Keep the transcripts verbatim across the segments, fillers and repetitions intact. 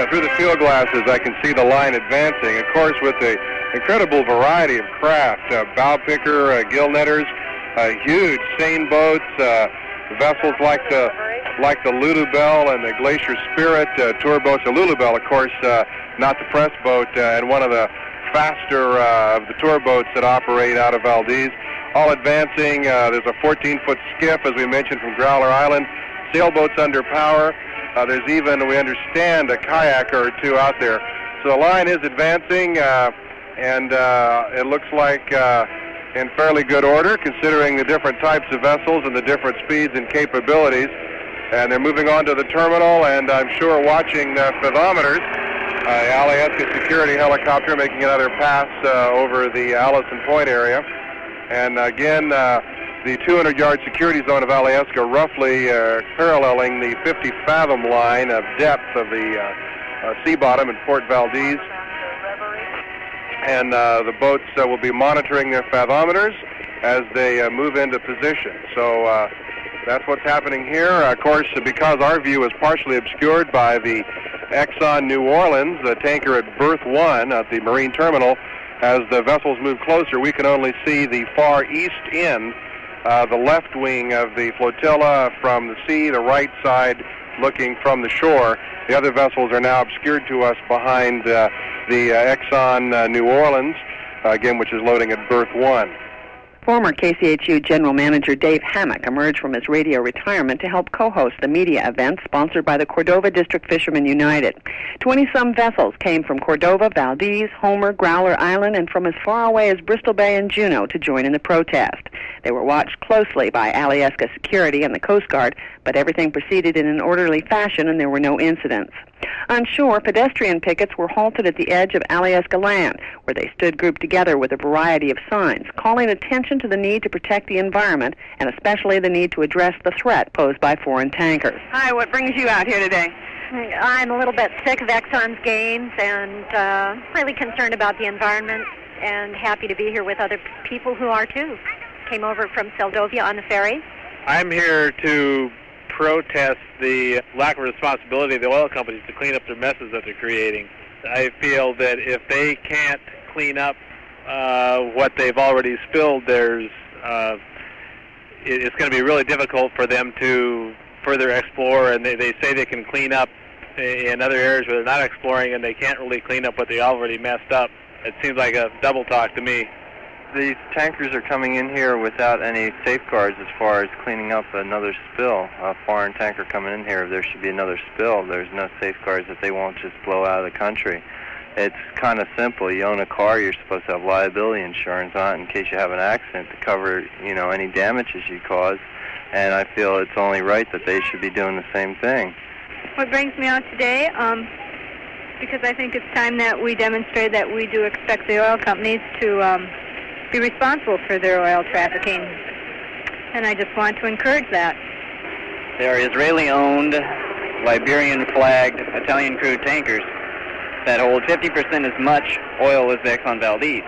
through the field glasses, I can see the line advancing, of course, with an incredible variety of craft, uh, bow picker, uh, gill netters, uh, huge seine boats, uh, vessels like the like the Lulu Bell and the Glacier Spirit, uh, tour boats. The Lulu Bell, of course, uh, not the press boat, uh, and one of the faster uh, of the tour boats that operate out of Valdez. All advancing. Uh, there's a fourteen-foot skiff, as we mentioned, from Growler Island. Sailboats under power. Uh, there's even, we understand, a kayaker or two out there. So the line is advancing, uh, and uh, it looks like uh, in fairly good order, considering the different types of vessels and the different speeds and capabilities. And they're moving on to the terminal, and I'm sure watching the fathometers. Uh, Alyeska security helicopter making another pass uh, over the Allison Point area. And again, uh, the two hundred yard security zone of Alyeska roughly uh, paralleling the fifty fathom line of depth of the uh, uh, sea bottom in Port Valdez. And uh, the boats uh, will be monitoring their fathometers as they uh, move into position. So uh, that's what's happening here. Uh, of course, because our view is partially obscured by the Exxon New Orleans, the tanker at berth one at the marine terminal, as the vessels move closer, we can only see the far east end, uh, the left wing of the flotilla from the sea, the right side looking from the shore. The other vessels are now obscured to us behind uh, the uh, Exxon uh, New Orleans, uh, again, which is loading at berth one. Former K C H U General Manager Dave Hammack emerged from his radio retirement to help co-host the media event sponsored by the Cordova District Fishermen United. Twenty-some vessels came from Cordova, Valdez, Homer, Growler Island, and from as far away as Bristol Bay and Juneau to join in the protest. They were watched closely by Alyeska security and the Coast Guard, but everything proceeded in an orderly fashion and there were no incidents. On shore, pedestrian pickets were halted at the edge of Alyeska land, where they stood grouped together with a variety of signs, calling attention to the need to protect the environment and especially the need to address the threat posed by foreign tankers. Hi, what brings you out here today? I'm a little bit sick of Exxon's games and uh, really concerned about the environment and happy to be here with other people who are too. Came over from Seldovia on the ferry. I'm here to protest the lack of responsibility of the oil companies to clean up their messes that they're creating. I feel that if they can't clean up uh, what they've already spilled, there's uh, it's going to be really difficult for them to further explore, and they, they say they can clean up in other areas where they're not exploring, and they can't really clean up what they already messed up. It seems like a double talk to me. These tankers are coming in here without any safeguards as far as cleaning up another spill. A foreign tanker coming in here, if there should be another spill, there's no safeguards that they won't just blow out of the country. It's kind of simple. You own a car, you're supposed to have liability insurance on it in case you have an accident to cover, you know, any damages you cause. And I feel it's only right that they should be doing the same thing. What brings me out today, um, because I think it's time that we demonstrate that we do expect the oil companies to um, be responsible for their oil trafficking. And I just want to encourage that. They are Israeli-owned, Liberian-flagged, Italian-crewed tankers that hold fifty percent as much oil as the Exxon Valdez.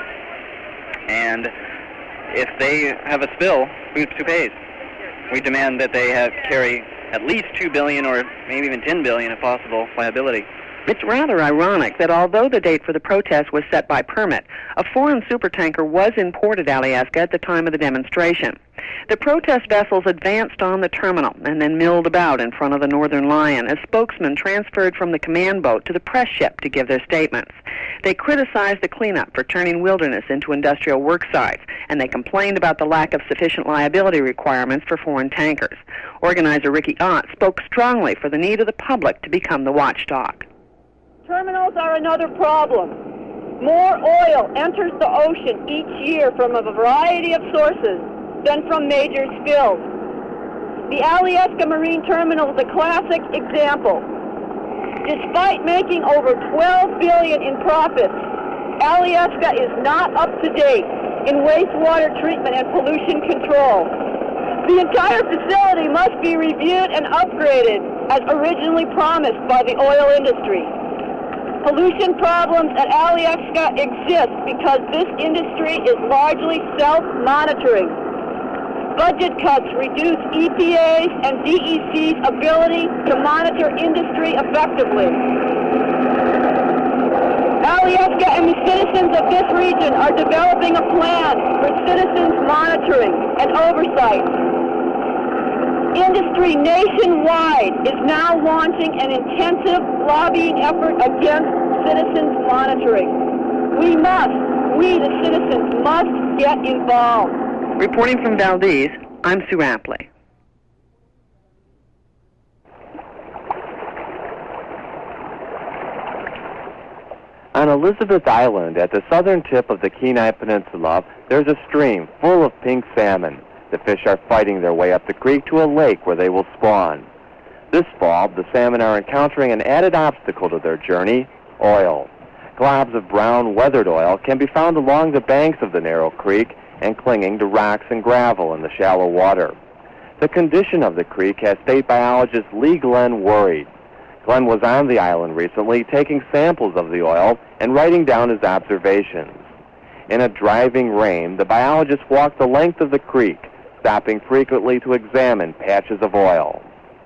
And if they have a spill, who pays? We demand that they have carry at least two billion dollars or maybe even ten billion dollars if possible liability. It's rather ironic that although the date for the protest was set by permit, a foreign supertanker was in port at Alyeska at the time of the demonstration. The protest vessels advanced on the terminal and then milled about in front of the Northern Lion as spokesmen transferred from the command boat to the press ship to give their statements. They criticized the cleanup for turning wilderness into industrial work sites, and they complained about the lack of sufficient liability requirements for foreign tankers. Organizer Ricky Ott spoke strongly for the need of the public to become the watchdog. Terminals are another problem. More oil enters the ocean each year from a variety of sources than from major spills. The Alyeska Marine Terminal is a classic example. Despite making over twelve billion dollars in profits, Alyeska is not up to date in wastewater treatment and pollution control. The entire facility must be reviewed and upgraded as originally promised by the oil industry. Pollution problems at Alyeska exist because this industry is largely self-monitoring. Budget cuts reduce E P A's and D E C's ability to monitor industry effectively. Alyeska and the citizens of this region are developing a plan for citizens monitoring and oversight. Industry nationwide is now launching an intensive lobbying effort against citizens monitoring. We must, we the citizens must get involved. Reporting from Valdez, I'm Sue Apley. On Elizabeth Island, at the southern tip of the Kenai Peninsula, there's a stream full of pink salmon. The fish are fighting their way up the creek to a lake where they will spawn. This fall, the salmon are encountering an added obstacle to their journey, oil. Globs of brown weathered oil can be found along the banks of the narrow creek and clinging to rocks and gravel in the shallow water. The condition of the creek has state biologist Lee Glenn worried. Glenn was on the island recently taking samples of the oil and writing down his observations. In a driving rain, the biologist walked the length of the creek, stopping frequently to examine patches of oil.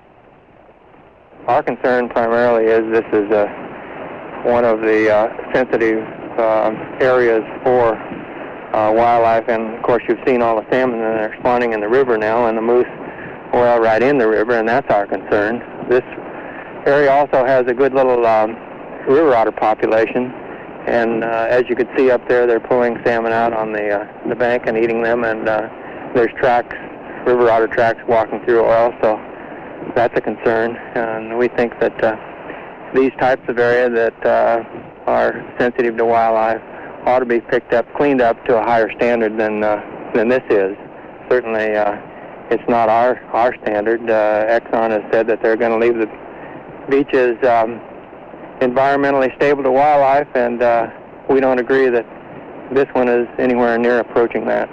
Our concern primarily is this is uh, one of the uh, sensitive uh, areas for uh, wildlife, and of course you've seen all the salmon that are spawning in the river now, and the moose oil right in the river, and that's our concern. This area also has a good little um, river otter population, and uh, as you can see up there, they're pulling salmon out on the uh, the bank and eating them, and uh, there's tracks, river otter tracks walking through oil, so that's a concern. And we think that uh, these types of areas that uh, are sensitive to wildlife ought to be picked up, cleaned up to a higher standard than uh, than this is. Certainly, uh, it's not our our standard. Uh, Exxon has said that they're going to leave the beaches um, environmentally stable to wildlife, and uh, we don't agree that this one is anywhere near approaching that.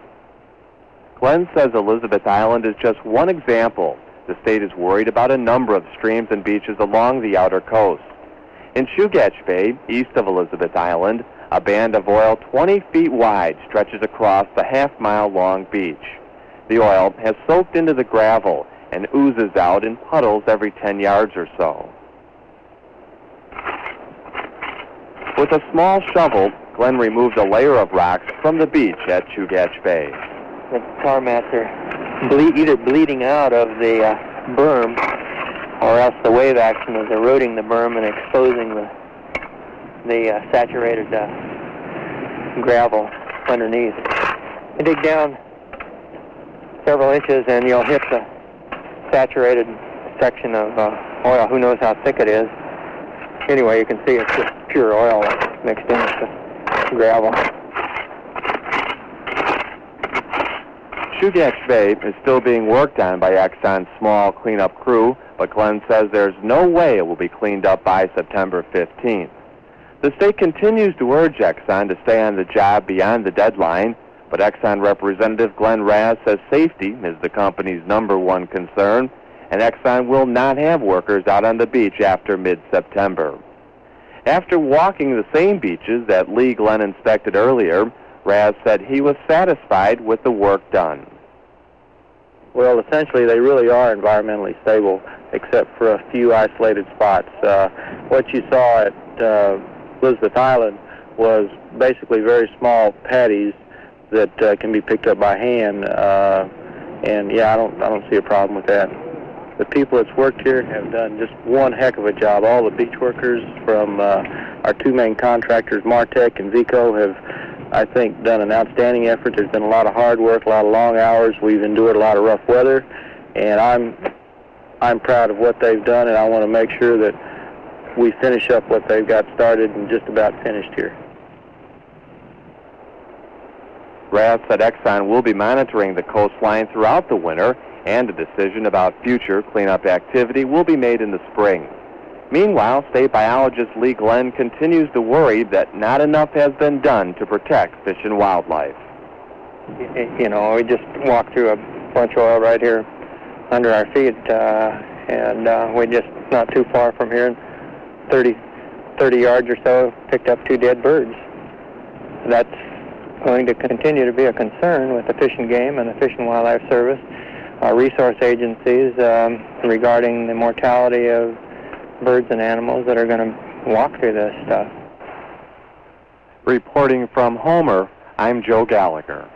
Glenn says Elizabeth Island is just one example. The state is worried about a number of streams and beaches along the outer coast. In Chugach Bay, east of Elizabeth Island, a band of oil twenty feet wide stretches across the half-mile-long beach. The oil has soaked into the gravel and oozes out in puddles every ten yards or so. With a small shovel, Glenn removed a layer of rocks from the beach at Chugach Bay. The tar mats are ble- either bleeding out of the uh, berm, or else the wave action is eroding the berm and exposing the the uh, saturated uh, gravel underneath. You dig down several inches and you'll hit the saturated section of uh, oil. Who knows how thick it is? Anyway, you can see it's just pure oil mixed in with the gravel. Chugach Bay is still being worked on by Exxon's small cleanup crew, but Glenn says there's no way it will be cleaned up by September fifteenth. The state continues to urge Exxon to stay on the job beyond the deadline, but Exxon Representative Glenn Raz says safety is the company's number one concern, and Exxon will not have workers out on the beach after mid-September. After walking the same beaches that Lee Glenn inspected earlier, Raz said he was satisfied with the work done. Well, essentially, they really are environmentally stable, except for a few isolated spots. Uh, what you saw at uh, Elizabeth Island was basically very small patties that uh, can be picked up by hand, uh, and yeah, I don't, I don't see a problem with that. The people that's worked here have done just one heck of a job. All the beach workers from uh, our two main contractors, Martech and Vico, have, I think, done an outstanding effort. There's been a lot of hard work, a lot of long hours. We've endured a lot of rough weather, and I'm, I'm proud of what they've done, and I want to make sure that we finish up what they've got started and just about finished here. Raz said Exxon will be monitoring the coastline throughout the winter, and a decision about future cleanup activity will be made in the spring. Meanwhile, state biologist Lee Glenn continues to worry that not enough has been done to protect fish and wildlife. You know, we just walked through a bunch of oil right here under our feet, uh, and uh, we just, not too far from here, thirty, thirty yards or so, picked up two dead birds. That's going to continue to be a concern with the Fish and Game and the Fish and Wildlife Service, our resource agencies, um, regarding the mortality of birds and animals that are going to walk through this stuff. Reporting from Homer, I'm Joe Gallagher.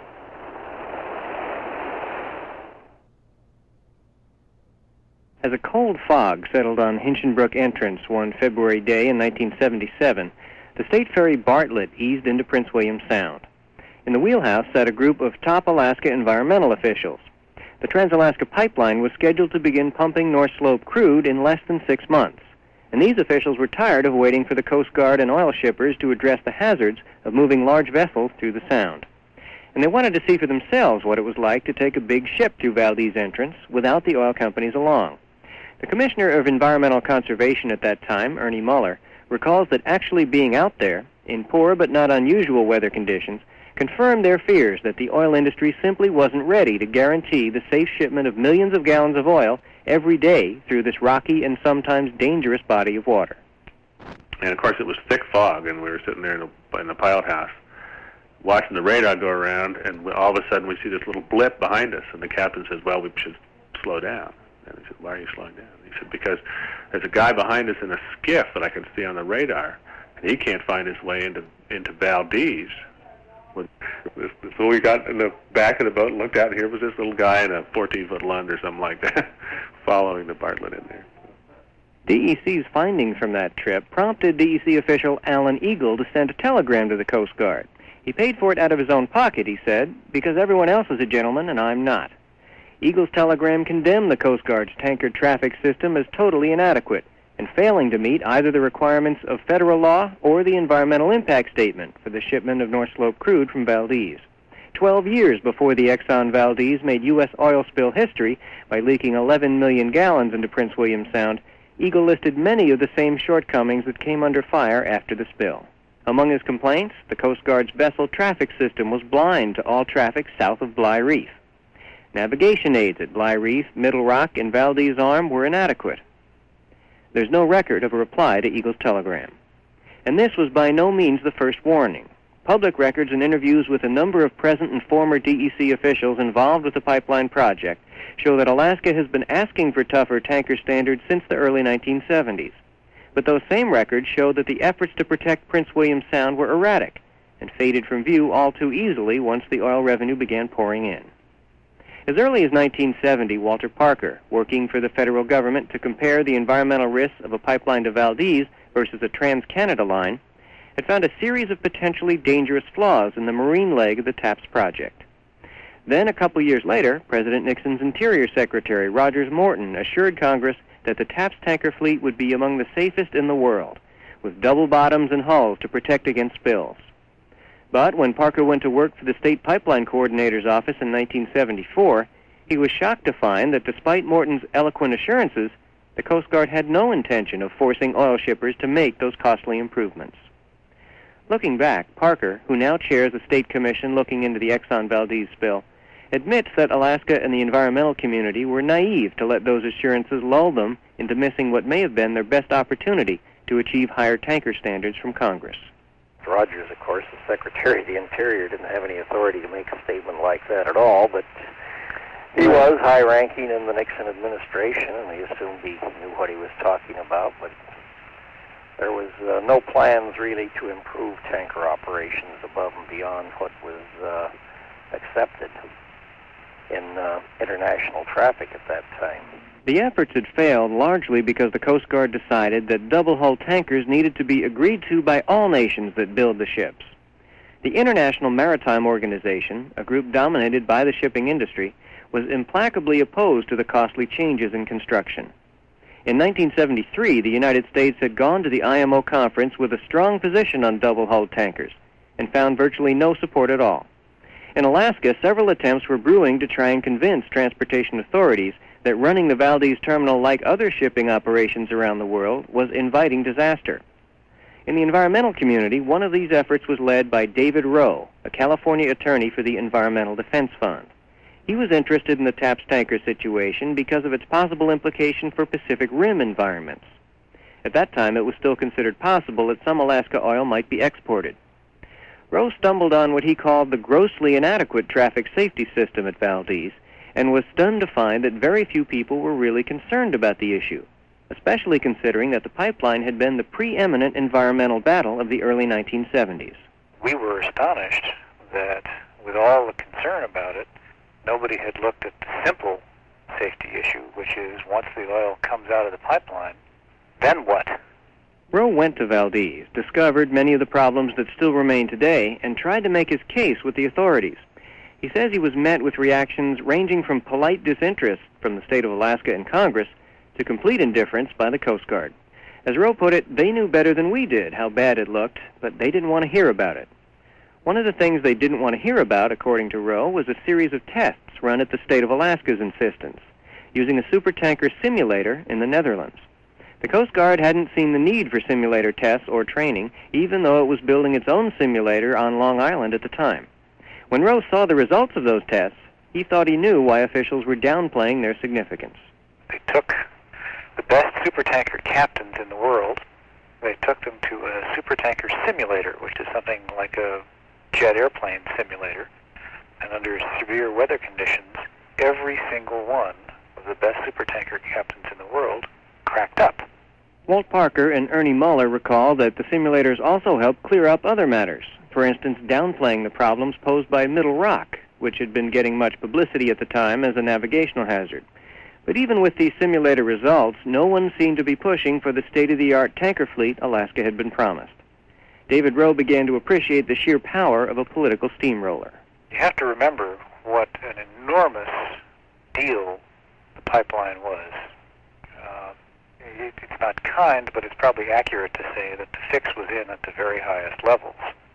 As a cold fog settled on Hinchinbrook entrance one February day in nineteen seventy-seven, the state ferry Bartlett eased into Prince William Sound. In the wheelhouse sat a group of top Alaska environmental officials. The Trans-Alaska Pipeline was scheduled to begin pumping North Slope crude in less than six months, and these officials were tired of waiting for the Coast Guard and oil shippers to address the hazards of moving large vessels through the Sound. And they wanted to see for themselves what it was like to take a big ship through Valdez Entrance without the oil companies along. The Commissioner of Environmental Conservation at that time, Ernie Muller, recalls that actually being out there, in poor but not unusual weather conditions, confirmed their fears that the oil industry simply wasn't ready to guarantee the safe shipment of millions of gallons of oil every day through this rocky and sometimes dangerous body of water. And, of course, it was thick fog, and we were sitting there in the, in the pilot house watching the radar go around, and all of a sudden we see this little blip behind us, and the captain says, well, we should slow down. And I said, why are you slowing down? He said, because there's a guy behind us in a skiff that I can see on the radar, and he can't find his way into into Valdez. So we got in the back of the boat and looked out, and here was this little guy in a fourteen-foot Lund or something like that, following the Bartlett in there. D E C's findings from that trip prompted D E C official Alan Eagle to send a telegram to the Coast Guard. He paid for it out of his own pocket, he said, because everyone else is a gentleman and I'm not. Eagle's telegram condemned the Coast Guard's tanker traffic system as totally inadequate and failing to meet either the requirements of federal law or the environmental impact statement for the shipment of North Slope crude from Valdez. Twelve years before the Exxon Valdez made U S oil spill history by leaking eleven million gallons into Prince William Sound, Eagle listed many of the same shortcomings that came under fire after the spill. Among his complaints, the Coast Guard's vessel traffic system was blind to all traffic south of Bligh Reef. Navigation aids at Bligh Reef, Middle Rock, and Valdez Arm were inadequate. There's no record of a reply to Eagle's telegram. And this was by no means the first warning. Public records and interviews with a number of present and former D E C officials involved with the pipeline project show that Alaska has been asking for tougher tanker standards since the early nineteen seventies. But those same records show that the efforts to protect Prince William Sound were erratic and faded from view all too easily once the oil revenue began pouring in. As early as nineteen seventy, Walter Parker, working for the federal government to compare the environmental risks of a pipeline to Valdez versus a Trans-Canada line, had found a series of potentially dangerous flaws in the marine leg of the TAPS project. Then, a couple years later, President Nixon's Interior Secretary, Rogers Morton, assured Congress that the TAPS tanker fleet would be among the safest in the world, with double bottoms and hulls to protect against spills. But when Parker went to work for the State Pipeline Coordinator's office in nineteen seventy-four, he was shocked to find that despite Morton's eloquent assurances, the Coast Guard had no intention of forcing oil shippers to make those costly improvements. Looking back, Parker, who now chairs the State Commission looking into the Exxon Valdez spill, admits that Alaska and the environmental community were naive to let those assurances lull them into missing what may have been their best opportunity to achieve higher tanker standards from Congress. Rogers, of course, the Secretary of the Interior, didn't have any authority to make a statement like that at all, but he was high-ranking in the Nixon administration, and he assumed he knew what he was talking about, but there was uh, no plans really to improve tanker operations above and beyond what was uh, accepted in uh, international traffic at that time. The efforts had failed largely because the Coast Guard decided that double-hull tankers needed to be agreed to by all nations that build the ships. The International Maritime Organization, a group dominated by the shipping industry, was implacably opposed to the costly changes in construction. In nineteen seventy-three, the United States had gone to the I M O conference with a strong position on double-hulled tankers and found virtually no support at all. In Alaska, several attempts were brewing to try and convince transportation authorities that running the Valdez terminal like other shipping operations around the world was inviting disaster. In the environmental community, one of these efforts was led by David Rowe, a California attorney for the Environmental Defense Fund. He was interested in the TAPS tanker situation because of its possible implication for Pacific Rim environments. At that time, it was still considered possible that some Alaska oil might be exported. Rowe stumbled on what he called the grossly inadequate traffic safety system at Valdez, and was stunned to find that very few people were really concerned about the issue, especially considering that the pipeline had been the preeminent environmental battle of the early nineteen seventies. we were astonished that with all the concern about it, nobody had looked at the simple safety issue, which is once the oil comes out of the pipeline, then what? Rowe went to Valdez, discovered many of the problems that still remain today, and tried to make his case with the authorities. He says he was met with reactions ranging from polite disinterest from the state of Alaska and Congress to complete indifference by the Coast Guard. As Rowe put it, they knew better than we did how bad it looked, but they didn't want to hear about it. One of the things they didn't want to hear about, according to Rowe, was a series of tests run at the state of Alaska's insistence, using a supertanker simulator in the Netherlands. The Coast Guard hadn't seen the need for simulator tests or training, even though it was building its own simulator on Long Island at the time. When Rowe saw the results of those tests, he thought he knew why officials were downplaying their significance. They took the best supertanker captains in the world, they took them to a supertanker simulator, which is something like a jet airplane simulator, and under severe weather conditions, every single one of the best supertanker captains in the world cracked up. Walt Parker and Ernie Muller recall that the simulators also helped clear up other matters, for instance, downplaying the problems posed by Middle Rock, which had been getting much publicity at the time as a navigational hazard. But even with these simulator results, no one seemed to be pushing for the state-of-the-art tanker fleet Alaska had been promised. David Rowe began to appreciate the sheer power of a political steamroller. You have to remember what an enormous deal the pipeline was. Uh, it, it's not kind, but it's probably accurate to say that the fix was in at the very highest levels.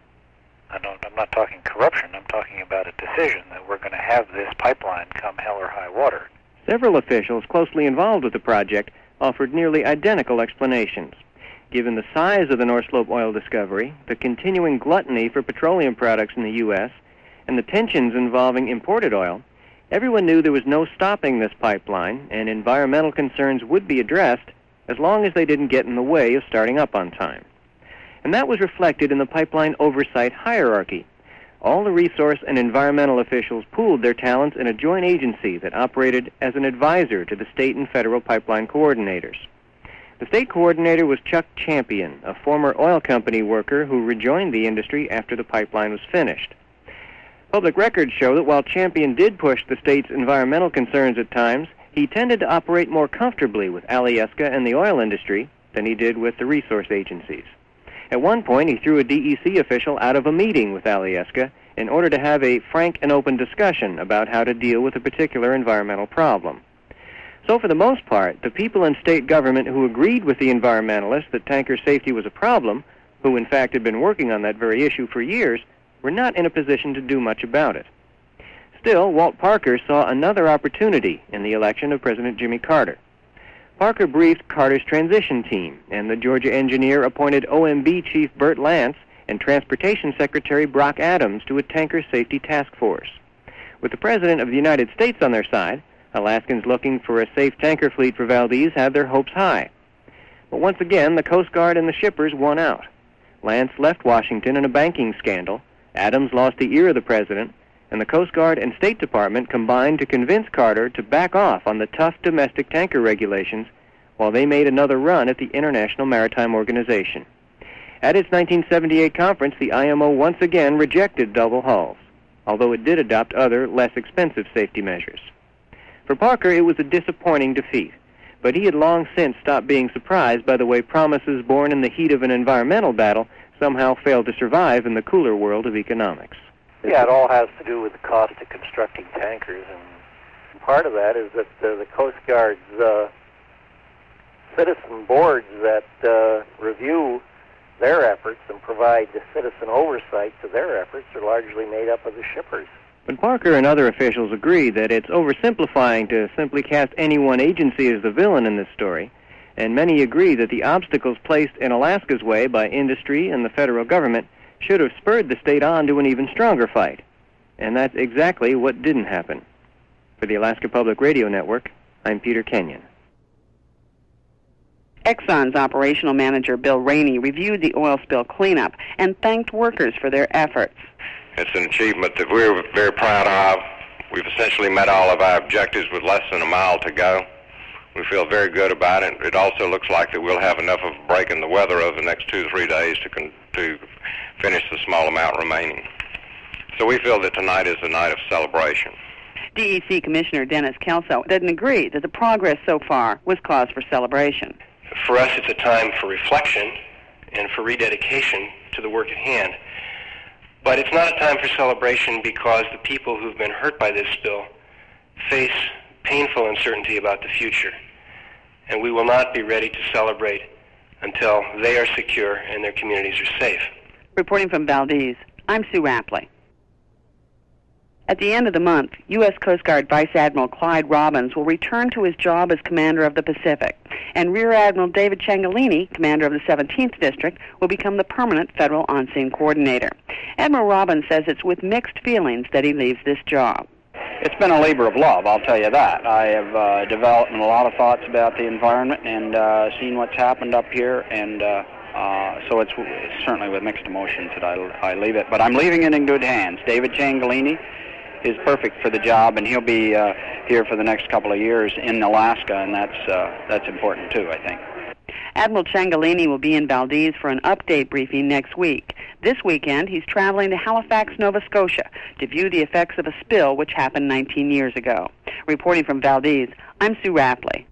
I don't, I'm not talking corruption. I'm talking about a decision that we're going to have this pipeline come hell or high water. Several officials closely involved with the project offered nearly identical explanations. Given the size of the North Slope oil discovery, the continuing gluttony for petroleum products in the U S, and the tensions involving imported oil, everyone knew there was no stopping this pipeline, and environmental concerns would be addressed as long as they didn't get in the way of starting up on time. And that was reflected in the pipeline oversight hierarchy. All the resource and environmental officials pooled their talents in a joint agency that operated as an advisor to the state and federal pipeline coordinators. The state coordinator was Chuck Champion, a former oil company worker who rejoined the industry after the pipeline was finished. Public records show that while Champion did push the state's environmental concerns at times, he tended to operate more comfortably with Alyeska and the oil industry than he did with the resource agencies. At one point, he threw a D E C official out of a meeting with Alyeska in order to have a frank and open discussion about how to deal with a particular environmental problem. So for the most part, the people in state government who agreed with the environmentalists that tanker safety was a problem, who in fact had been working on that very issue for years, were not in a position to do much about it. Still, Walt Parker saw another opportunity in the election of President Jimmy Carter. Parker briefed Carter's transition team, and the Georgia engineer appointed O M B Chief Burt Lance and Transportation Secretary Brock Adams to a tanker safety task force. With the President of the United States on their side, Alaskans looking for a safe tanker fleet for Valdez had their hopes high. But once again, the Coast Guard and the shippers won out. Lance left Washington in a banking scandal, Adams lost the ear of the President, and the Coast Guard and State Department combined to convince Carter to back off on the tough domestic tanker regulations while they made another run at the International Maritime Organization. At its nineteen seventy-eight conference, the I M O once again rejected double hulls, although it did adopt other, less expensive safety measures. For Parker, it was a disappointing defeat, but he had long since stopped being surprised by the way promises born in the heat of an environmental battle somehow failed to survive in the cooler world of economics. Yeah, it all has to do with the cost of constructing tankers, and part of that is that uh, the Coast Guard's uh, citizen boards that uh, review their efforts and provide the citizen oversight to their efforts are largely made up of the shippers. But Parker and other officials agree that it's oversimplifying to simply cast any one agency as the villain in this story, and many agree that the obstacles placed in Alaska's way by industry and the federal government should have spurred the state on to an even stronger fight. And that's exactly what didn't happen. For the Alaska Public Radio Network, I'm Peter Kenyon. Exxon's operational manager, Bill Rainey, reviewed the oil spill cleanup and thanked workers for their efforts. It's an achievement that we're very proud of. We've essentially met all of our objectives with less than a mile to go. We feel very good about it. It also looks like that we'll have enough of a break in the weather over the next two or three days to con- to finish the small amount remaining. So we feel that tonight is a night of celebration. D E C Commissioner Dennis Kelso doesn't agree that the progress so far was cause for celebration. For us, it's a time for reflection and for rededication to the work at hand. But it's not a time for celebration because the people who've been hurt by this spill face painful uncertainty about the future. And we will not be ready to celebrate until they are secure and their communities are safe. Reporting from Valdez, I'm Sue Rapley. At the end of the month, U S Coast Guard Vice Admiral Clyde Robbins will return to his job as Commander of the Pacific, and Rear Admiral David Ciancaglini, Commander of the seventeenth District, will become the permanent Federal On-Scene Coordinator. Admiral Robbins says it's with mixed feelings that he leaves this job. It's been a labor of love, I'll tell you that. I have uh, developed a lot of thoughts about the environment and uh, seen what's happened up here, and uh, uh, so it's, it's certainly with mixed emotions that I, I leave it. But I'm leaving it in good hands. David Ciancaglini is perfect for the job, and he'll be uh, here for the next couple of years in Alaska, and that's uh, that's important too, I think. Admiral Ciancaglini will be in Valdez for an update briefing next week. This weekend, he's traveling to Halifax, Nova Scotia, to view the effects of a spill which happened nineteen years ago. Reporting from Valdez, I'm Sue Rapley.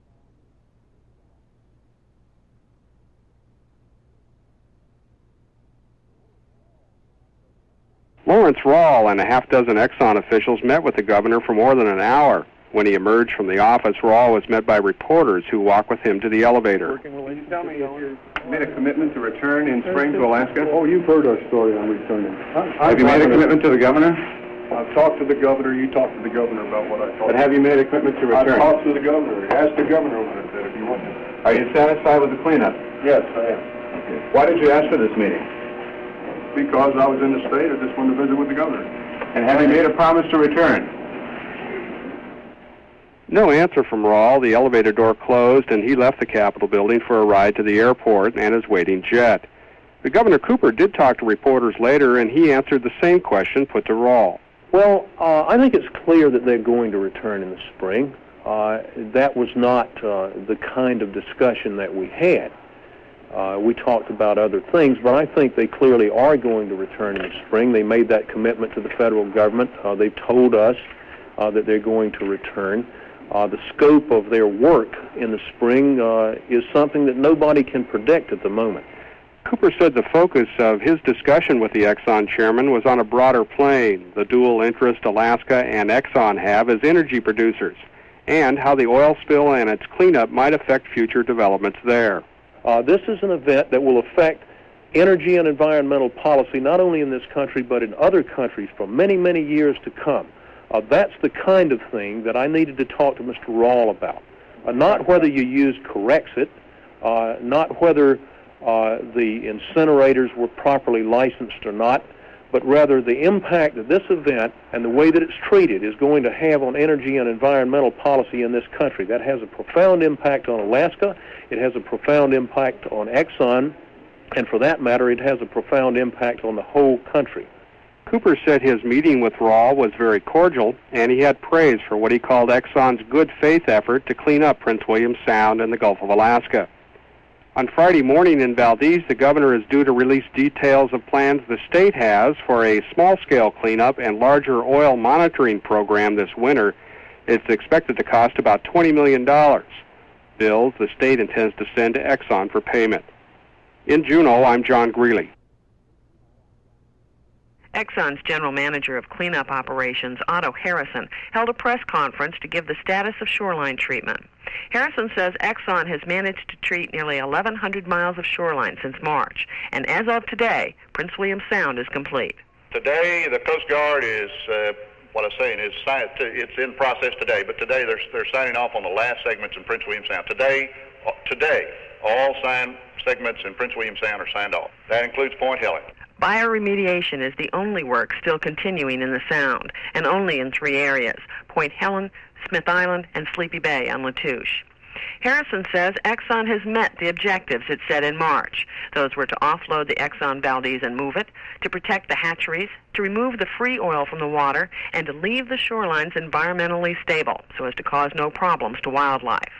Lawrence Rawl and a half dozen Exxon officials met with the governor for more than an hour. When he emerged from the office, Rawl was met by reporters who walked with him to the elevator. Tell me, you made a commitment to return in spring to Alaska? Oh, you've heard our story on returning. Have you made a commitment to the governor? I've talked to the governor. You talked to the governor about what I talked. But have you made a commitment to return? I've talked to the governor. Ask the governor about that if you want to. Are you satisfied with the cleanup? Yes, I am. Okay. Why did you ask for this meeting? Because I was in the state. I just wanted to visit with the governor. And have you made a promise to return? No answer from Rawl. The elevator door closed, and he left the Capitol building for a ride to the airport and his waiting jet. The Governor Cooper did talk to reporters later, and he answered the same question put to Rawl. Well, uh, I think it's clear that they're going to return in the spring. Uh, that was not uh, the kind of discussion that we had. Uh, we talked about other things, but I think they clearly are going to return in the spring. They made that commitment to the federal government. Uh, they've told us uh, that they're going to return. Uh, the scope of their work in the spring uh, is something that nobody can predict at the moment. Cooper said the focus of his discussion with the Exxon chairman was on a broader plane, the dual interest Alaska and Exxon have as energy producers, and how the oil spill and its cleanup might affect future developments there. Uh, this is an event that will affect energy and environmental policy not only in this country but in other countries for many, many years to come. Uh, that's the kind of thing that I needed to talk to Mister Rawl about. Uh, not whether you used Corexit, uh, not whether uh, the incinerators were properly licensed or not, but rather the impact that this event and the way that it's treated is going to have on energy and environmental policy in this country. That has a profound impact on Alaska. It has a profound impact on Exxon, and for that matter, it has a profound impact on the whole country. Cooper said his meeting with Rawl was very cordial, and he had praise for what he called Exxon's good faith effort to clean up Prince William Sound and the Gulf of Alaska. On Friday morning in Valdez, the governor is due to release details of plans the state has for a small-scale cleanup and larger oil monitoring program this winter. It's expected to cost about twenty million dollars. Bills the state intends to send to Exxon for payment. In Juneau, I'm John Greeley. Exxon's general manager of cleanup operations, Otto Harrison, held a press conference to give the status of shoreline treatment. Harrison says Exxon has managed to treat nearly eleven hundred miles of shoreline since March, and as of today, Prince William Sound is complete. Today, the Coast Guard is, uh, what I'm saying is, it's in process today, but today they're, they're signing off on the last segments in Prince William Sound. Today, today, all signed segments in Prince William Sound are signed off. That includes Point Helen. Bioremediation is the only work still continuing in the Sound, and only in three areas, Point Helen, Smith Island, and Sleepy Bay on Latouche. Harrison says Exxon has met the objectives it set in March. Those were to offload the Exxon Valdez and move it, to protect the hatcheries, to remove the free oil from the water, and to leave the shorelines environmentally stable so as to cause no problems to wildlife.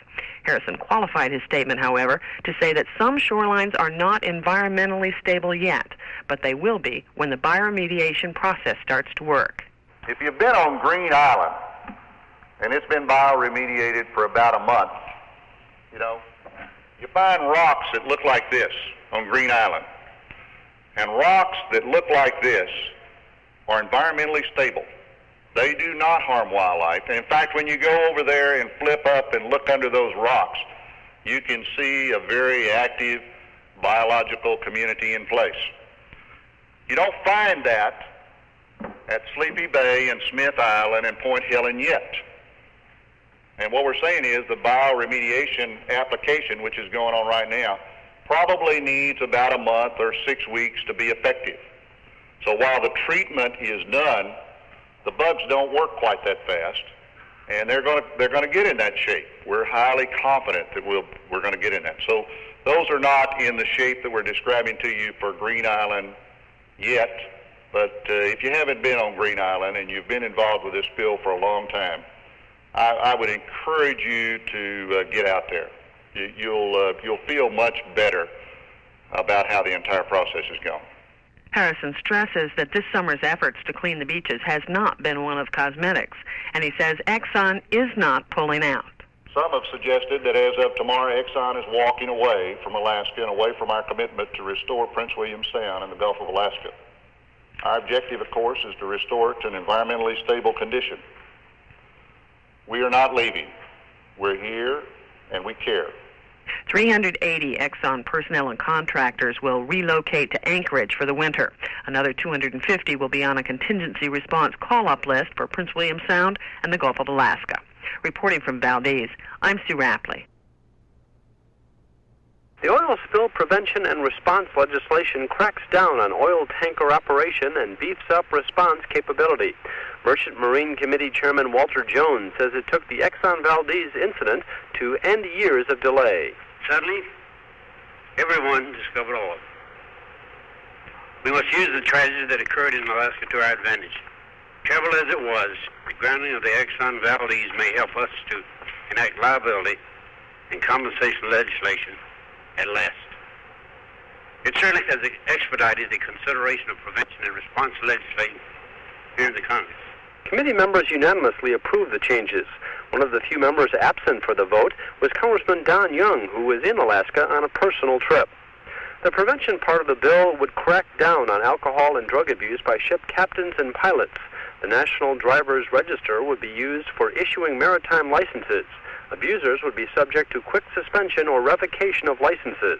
Harrison qualified his statement, however, to say that some shorelines are not environmentally stable yet, but they will be when the bioremediation process starts to work. If you've been on Green Island, and it's been bioremediated for about a month, you know, you find rocks that look like this on Green Island. And rocks that look like this are environmentally stable. They do not harm wildlife. And in fact, when you go over there and flip up and look under those rocks, you can see a very active biological community in place. You don't find that at Sleepy Bay and Smith Island and Point Helen yet. And what we're saying is the bioremediation application, which is going on right now, probably needs about a month or six weeks to be effective. So while the treatment is done, the bugs don't work quite that fast, and they're going to they're going to get in that shape. We're highly confident that we'll we're going to get in that. So those are not in the shape that we're describing to you for Green Island yet. But uh, if you haven't been on Green Island and you've been involved with this spill for a long time, I, I would encourage you to uh, get out there. You, you'll uh, you'll feel much better about how the entire process is going. Harrison stresses that this summer's efforts to clean the beaches has not been one of cosmetics, and he says Exxon is not pulling out. Some have suggested that as of tomorrow, Exxon is walking away from Alaska and away from our commitment to restore Prince William Sound in the Gulf of Alaska. Our objective, of course, is to restore it to an environmentally stable condition. We are not leaving. We're here, and we care. three hundred eighty Exxon personnel and contractors will relocate to Anchorage for the winter. Another two hundred fifty will be on a contingency response call-up list for Prince William Sound and the Gulf of Alaska. Reporting from Valdez, I'm Sue Rapley. The oil spill prevention and response legislation cracks down on oil tanker operation and beefs up response capability. Merchant Marine Committee Chairman Walter Jones says it took the Exxon Valdez incident to end years of delay. Suddenly, everyone discovered oil. We must use the tragedy that occurred in Alaska to our advantage. Terrible as it was, the grounding of the Exxon Valdez may help us to enact liability and compensation legislation at last. It certainly has expedited the consideration of prevention and response legislation here in the Congress. Committee members unanimously approved the changes. One of the few members absent for the vote was Congressman Don Young, who was in Alaska on a personal trip. The prevention part of the bill would crack down on alcohol and drug abuse by ship captains and pilots. The National Driver's Register would be used for issuing maritime licenses. Abusers would be subject to quick suspension or revocation of licenses.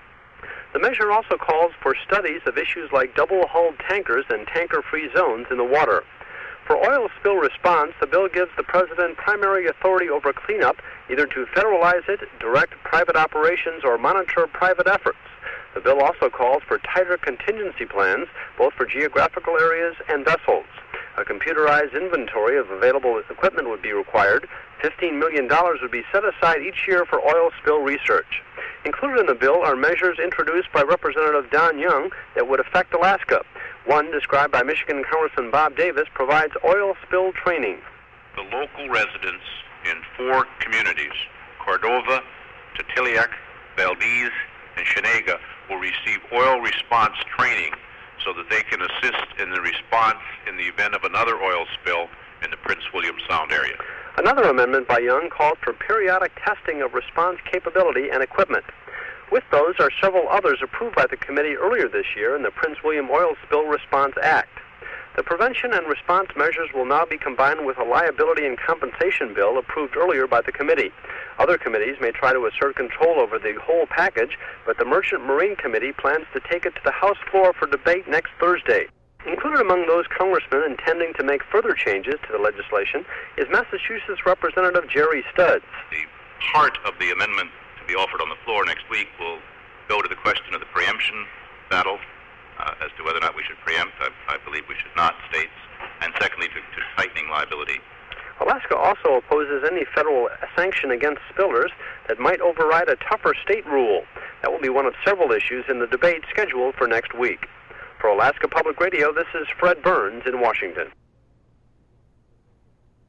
The measure also calls for studies of issues like double-hulled tankers and tanker-free zones in the water. For oil spill response, the bill gives the President primary authority over cleanup, either to federalize it, direct private operations, or monitor private efforts. The bill also calls for tighter contingency plans, both for geographical areas and vessels. A computerized inventory of available equipment would be required. fifteen million dollars would be set aside each year for oil spill research. Included in the bill are measures introduced by Representative Don Young that would affect Alaska. One, described by Michigan Congressman Bob Davis, provides oil spill training. The local residents in four communities, Cordova, Tatiliac, Valdez, and Chenega, will receive oil response training so that they can assist in the response in the event of another oil spill in the Prince William Sound area. Another amendment by Young called for periodic testing of response capability and equipment. With those are several others approved by the committee earlier this year in the Prince William Oil Spill Response Act. The prevention and response measures will now be combined with a liability and compensation bill approved earlier by the committee. Other committees may try to assert control over the whole package, but the Merchant Marine Committee plans to take it to the House floor for debate next Thursday. Included among those congressmen intending to make further changes to the legislation is Massachusetts Representative Jerry Studs. The part of the amendment to be offered on the floor next week will go to the question of the preemption battle uh, as to whether or not we should preempt. I, I believe we should not, states. And secondly, to, to tightening liability. Alaska also opposes any federal sanction against spillers that might override a tougher state rule. That will be one of several issues in the debate scheduled for next week. For Alaska Public Radio, this is Fred Burns in Washington.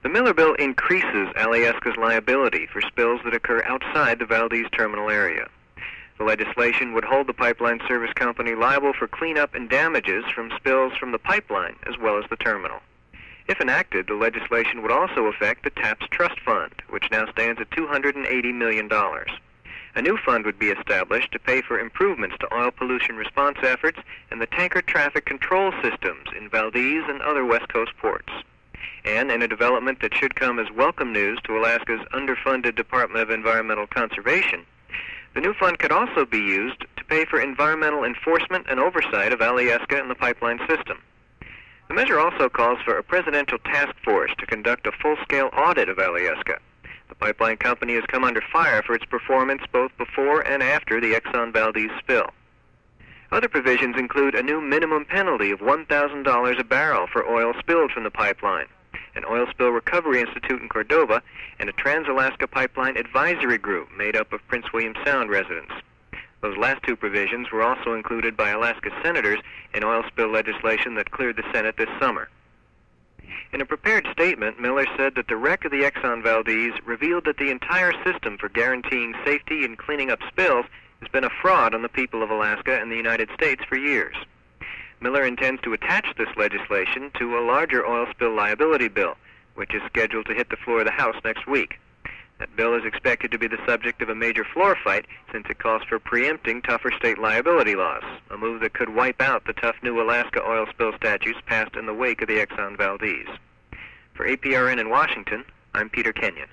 The Miller bill increases Alyeska's liability for spills that occur outside the Valdez terminal area. The legislation would hold the pipeline service company liable for cleanup and damages from spills from the pipeline as well as the terminal. If enacted, the legislation would also affect the TAPS Trust Fund, which now stands at two hundred eighty million dollars. A new fund would be established to pay for improvements to oil pollution response efforts and the tanker traffic control systems in Valdez and other West Coast ports. And in a development that should come as welcome news to Alaska's underfunded Department of Environmental Conservation, the new fund could also be used to pay for environmental enforcement and oversight of Alyeska and the pipeline system. The measure also calls for a presidential task force to conduct a full-scale audit of Alyeska. The pipeline company has come under fire for its performance both before and after the Exxon Valdez spill. Other provisions include a new minimum penalty of one thousand dollars a barrel for oil spilled from the pipeline, an oil spill recovery institute in Cordova, and a Trans-Alaska Pipeline Advisory Group made up of Prince William Sound residents. Those last two provisions were also included by Alaska senators in oil spill legislation that cleared the Senate this summer. In a prepared statement, Miller said that the wreck of the Exxon Valdez revealed that the entire system for guaranteeing safety and cleaning up spills has been a fraud on the people of Alaska and the United States for years. Miller intends to attach this legislation to a larger oil spill liability bill, which is scheduled to hit the floor of the House next week. That bill is expected to be the subject of a major floor fight since it calls for preempting tougher state liability laws, a move that could wipe out the tough new Alaska oil spill statutes passed in the wake of the Exxon Valdez. For A P R N in Washington, I'm Peter Kenyon.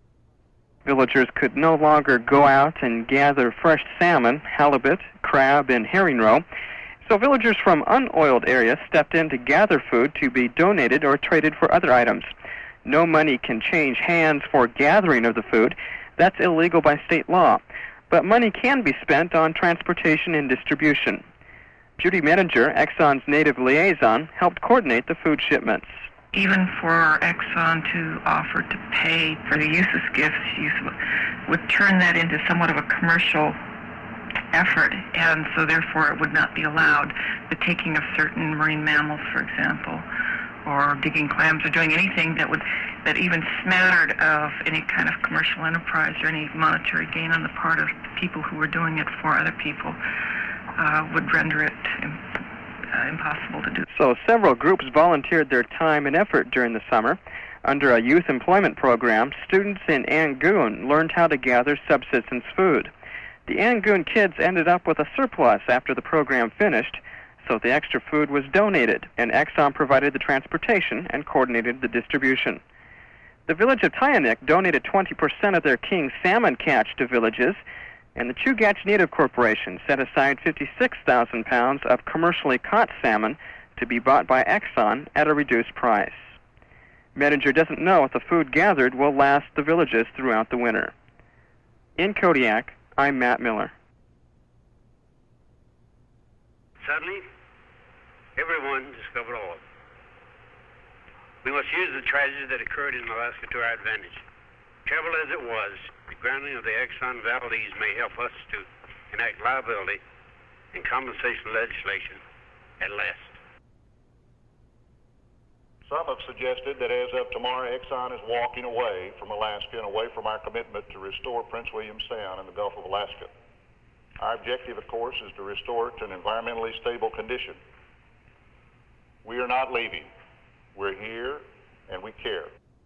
Villagers could no longer go out and gather fresh salmon, halibut, crab, and herring roe, so villagers from unoiled areas stepped in to gather food to be donated or traded for other items. No money can change hands for gathering of the food. That's illegal by state law. But money can be spent on transportation and distribution. Judy Mettinger, Exxon's native liaison, helped coordinate the food shipments. Even for Exxon to offer to pay for the useless gifts, you would turn that into somewhat of a commercial effort, and so therefore it would not be allowed. The taking of certain marine mammals, for example, or digging clams, or doing anything that would that even smattered of any kind of commercial enterprise or any monetary gain on the part of people who were doing it for other people, uh, would render it im- uh, impossible to do. So several groups volunteered their time and effort during the summer. Under a youth employment program, students in Angoon learned how to gather subsistence food. The Angoon kids ended up with a surplus after the program finished, so the extra food was donated, and Exxon provided the transportation and coordinated the distribution. The village of Tyanik donated twenty percent of their king salmon catch to villages, and the Chugach Native Corporation set aside fifty-six thousand pounds of commercially caught salmon to be bought by Exxon at a reduced price. Mettinger doesn't know if the food gathered will last the villages throughout the winter. In Kodiak, I'm Matt Miller. Suddenly, everyone discovered oil. We must use the tragedy that occurred in Alaska to our advantage. Terrible as it was, the grounding of the Exxon Valdez may help us to enact liability and compensation legislation at last. Some have suggested that as of tomorrow, Exxon is walking away from Alaska and away from our commitment to restore Prince William Sound in the Gulf of Alaska. Our objective, of course, is to restore it to an environmentally stable condition. We are not leaving. We're here, and we care.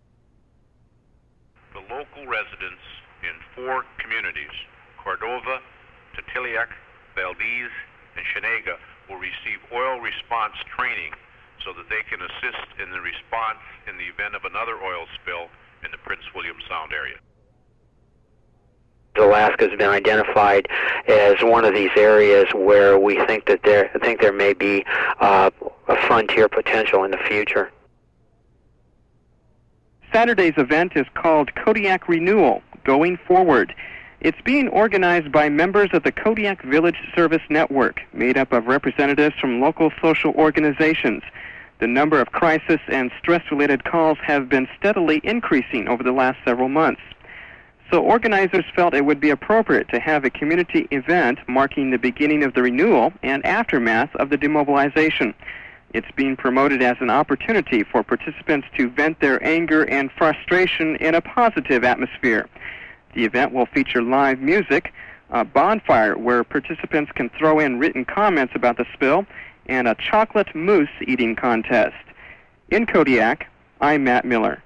The local residents in four communities, Cordova, Tetiliac, Valdez, and Shenega, will receive oil response training so that they can assist in the response in the event of another oil spill in the Prince William Sound area. Alaska has been identified as one of these areas where we think that there, I think there may be uh, a frontier potential in the future. Saturday's event is called Kodiak Renewal, Going Forward. It's being organized by members of the Kodiak Village Service Network, made up of representatives from local social organizations. The number of crisis and stress-related calls have been steadily increasing over the last several months. So organizers felt it would be appropriate to have a community event marking the beginning of the renewal and aftermath of the demobilization. It's being promoted as an opportunity for participants to vent their anger and frustration in a positive atmosphere. The event will feature live music, a bonfire where participants can throw in written comments about the spill, and a chocolate mousse eating contest. In Kodiak, I'm Matt Miller.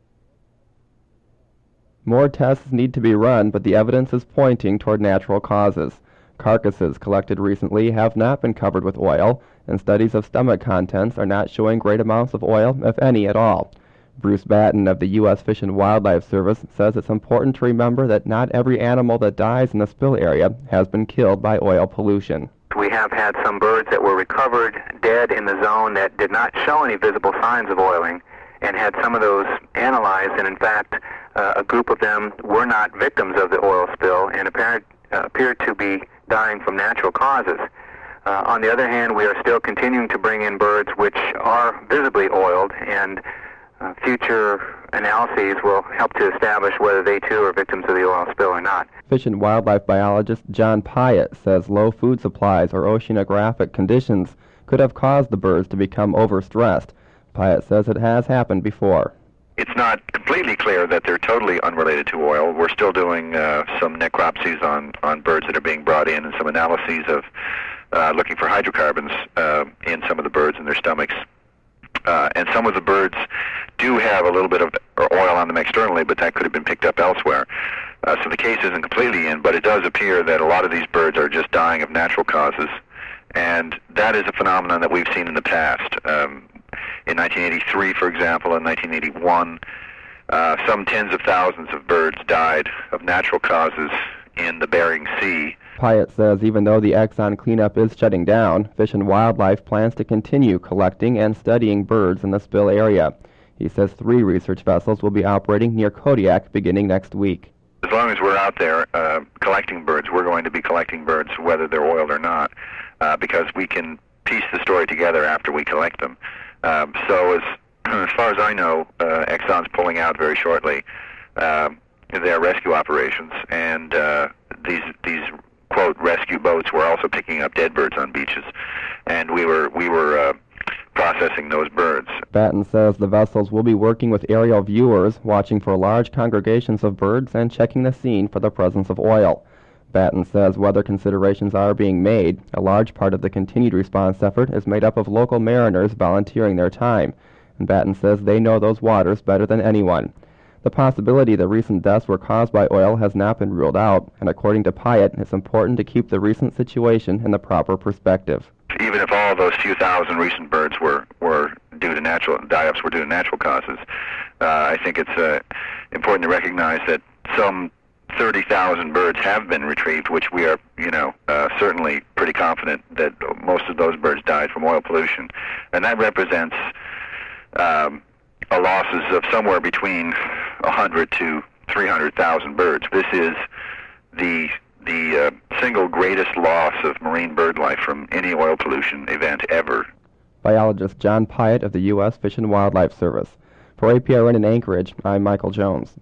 More tests need to be run, but the evidence is pointing toward natural causes. Carcasses collected recently have not been covered with oil, and studies of stomach contents are not showing great amounts of oil, if any at all. Bruce Batten of the U S Fish and Wildlife Service says it's important to remember that not every animal that dies in the spill area has been killed by oil pollution. We have had some birds that were recovered dead in the zone that did not show any visible signs of oiling, and had some of those analyzed, and in fact uh, a group of them were not victims of the oil spill and appeared, uh, appeared to be dying from natural causes. Uh, on the other hand, we are still continuing to bring in birds which are visibly oiled, and uh, future analyses will help to establish whether they too are victims of the oil spill or not. Fish and wildlife biologist John Pyatt says low food supplies or oceanographic conditions could have caused the birds to become overstressed. Pyatt says it has happened before. It's not completely clear that they're totally unrelated to oil. We're still doing uh, some necropsies on, on birds that are being brought in, and some analyses of uh, looking for hydrocarbons uh, in some of the birds in their stomachs. Uh, and some of the birds do have a little bit of oil on them externally, but that could have been picked up elsewhere. Uh, so the case isn't completely in, but it does appear that a lot of these birds are just dying of natural causes. And that is a phenomenon that we've seen in the past. Um, in nineteen eighty-three, for example, in nineteen eighty-one, uh, some tens of thousands of birds died of natural causes in the Bering Sea. Pyatt says even though the Exxon cleanup is shutting down, Fish and Wildlife plans to continue collecting and studying birds in the spill area. He says three research vessels will be operating near Kodiak beginning next week. As long as we're out there uh, collecting birds, we're going to be collecting birds whether they're oiled or not, uh, because we can piece the story together after we collect them. Um, so as, as far as I know, uh, Exxon's pulling out very shortly uh, their rescue operations, and uh, these these quote rescue boats were also picking up dead birds on beaches, and we were we were uh, processing those birds. Batten says the vessels will be working with aerial viewers, watching for large congregations of birds and checking the scene for the presence of oil. Batten says weather considerations are being made. A large part of the continued response effort is made up of local mariners volunteering their time, and Batten says they know those waters better than anyone. The possibility that recent deaths were caused by oil has not been ruled out, and according to Pyatt, it's important to keep the recent situation in the proper perspective. Even if all those few thousand recent birds were, were due to natural die-offs were due to natural causes, uh, I think it's uh, important to recognize that some thirty thousand birds have been retrieved, which we are, you know, uh, certainly pretty confident that most of those birds died from oil pollution. And that represents um, a losses of somewhere between one hundred to three hundred thousand birds. This is the the uh, single greatest loss of marine bird life from any oil pollution event ever. Biologist John Pyatt of the U S Fish and Wildlife Service. For A P R N in Anchorage, I'm Michael Jones.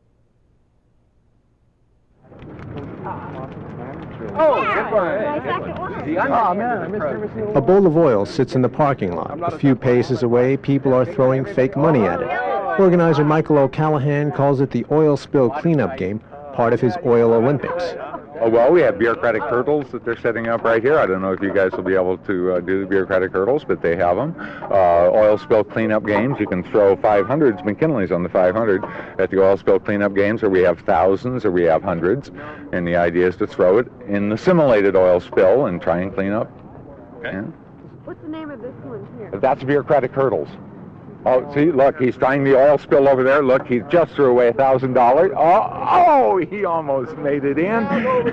A bowl of oil sits in the parking lot. A few paces away, people are throwing fake money at it. Organizer Michael O'Callahan calls it the oil spill cleanup game, part of his Oil Olympics. Oh, well, we have bureaucratic hurdles that they're setting up right here. I don't know if you guys will be able to uh, do the bureaucratic hurdles, but they have them. Uh, oil spill cleanup games, you can throw five hundreds, McKinley's on the five hundred at the oil spill cleanup games, or we have thousands, or we have hundreds. And the idea is to throw it in the simulated oil spill and try and clean up. Okay. Yeah. What's the name of this one here? That's bureaucratic hurdles. Oh, see, look, he's trying the oil spill over there. Look, he just threw away a thousand dollars. Oh, oh, he almost made it in.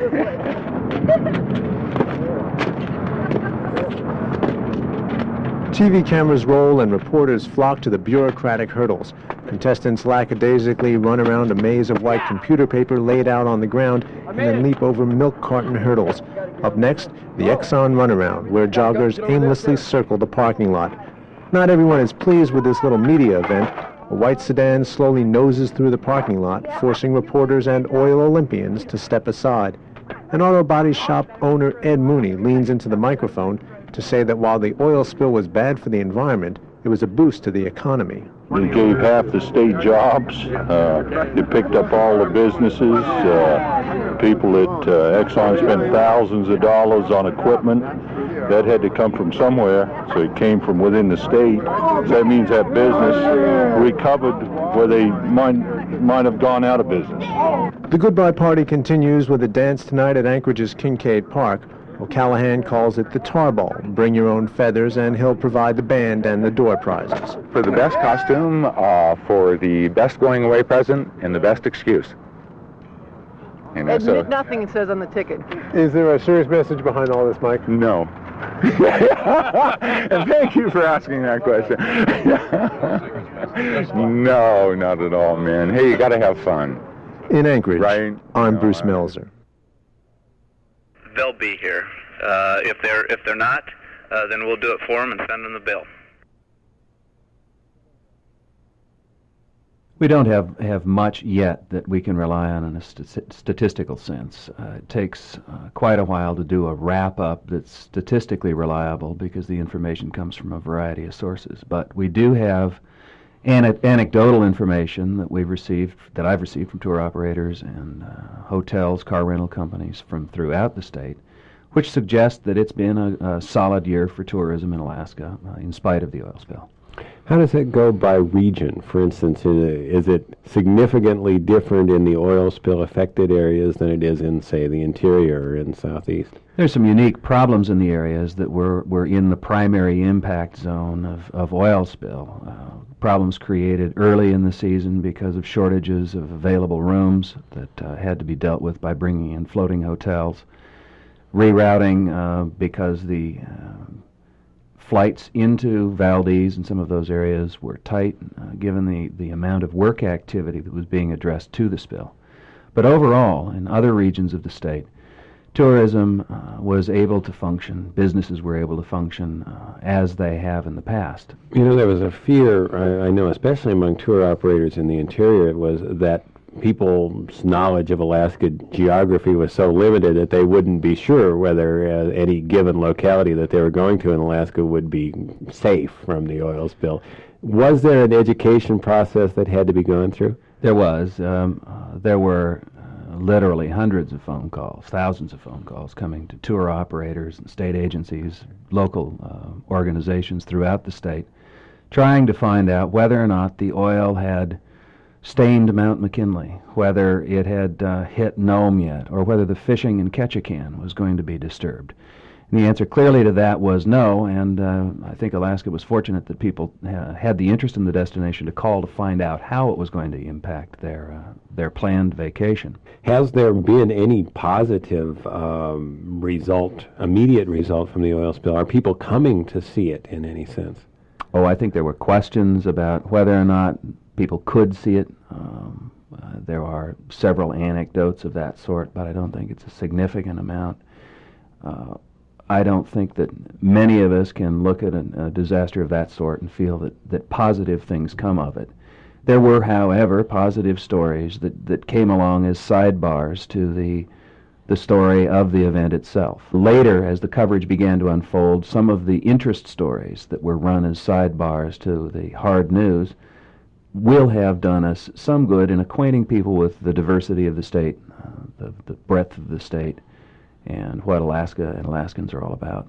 T V cameras roll and reporters flock to the bureaucratic hurdles. Contestants lackadaisically run around a maze of white computer paper laid out on the ground and then leap over milk carton hurdles. Up next, the Exxon runaround, where joggers aimlessly circle the parking lot. Not everyone is pleased with this little media event. A white sedan slowly noses through the parking lot, forcing reporters and oil Olympians to step aside. An auto body shop owner, Ed Mooney, leans into the microphone to say that while the oil spill was bad for the environment, it was a boost to the economy. They gave half the state jobs. Uh, they picked up all the businesses. Uh, people at uh, Exxon spent thousands of dollars on equipment. That had to come from somewhere, so it came from within the state. So that means that business recovered where they might, might have gone out of business. The Goodbye Party continues with a dance tonight at Anchorage's Kincaid Park. O'Callahan calls it the Tar Ball. Bring your own feathers, and he'll provide the band and the door prizes. For the best costume, uh, for the best going away present, and the best excuse. You know, Admit so, nothing, it says on the ticket. Is there a serious message behind all this, Mike? No. And thank you for asking that question. No, not at all, man. Hey, you got to have fun. In Anchorage, right? I'm no, Bruce I... Melzer. They'll be here. Uh, if they're if they're not, uh, then we'll do it for them and send them the bill. We don't have, have much yet that we can rely on in a st- statistical sense. Uh, it takes uh, quite a while to do a wrap-up that's statistically reliable because the information comes from a variety of sources. But we do have an- anecdotal information that we've received, that I've received from tour operators and uh, hotels, car rental companies from throughout the state, which suggests that it's been a, a solid year for tourism in Alaska uh, in spite of the oil spill. How does it go by region? For instance, is it significantly different in the oil spill affected areas than it is in, say, the interior or in southeast? There's some unique problems in the areas that were, were in the primary impact zone of, of oil spill. Uh, problems created early in the season because of shortages of available rooms that uh, had to be dealt with by bringing in floating hotels. Rerouting uh, because the uh, flights into Valdez and some of those areas were tight, uh, given the, the amount of work activity that was being addressed to the spill. But overall, in other regions of the state, tourism uh, was able to function, businesses were able to function uh, as they have in the past. You know, there was a fear, I, I know, especially among tour operators in the interior, was that people's knowledge of Alaska geography was so limited that they wouldn't be sure whether uh, any given locality that they were going to in Alaska would be safe from the oil spill. Was there an education process that had to be gone through? There was. Um, uh, there were uh, literally hundreds of phone calls, thousands of phone calls coming to tour operators and state agencies, local uh, organizations throughout the state, trying to find out whether or not the oil had stained Mount McKinley, whether it had uh, hit Nome yet, or whether the fishing in Ketchikan was going to be disturbed. And the answer clearly to that was no, and uh, I think Alaska was fortunate that people uh, had the interest in the destination to call to find out how it was going to impact their uh, their planned vacation. Has there been any positive um, result, immediate result from the oil spill? Are people coming to see it in any sense? Oh, I think there were questions about whether or not people could see it. Um, uh, there are several anecdotes of that sort, but I don't think it's a significant amount. Uh, I don't think that many of us can look at a, a disaster of that sort and feel that, that positive things come of it. There were, however, positive stories that, that came along as sidebars to the the story of the event itself. Later, as the coverage began to unfold, some of the interest stories that were run as sidebars to the hard news will have done us some good in acquainting people with the diversity of the state, uh, the, the breadth of the state, and what Alaska and Alaskans are all about.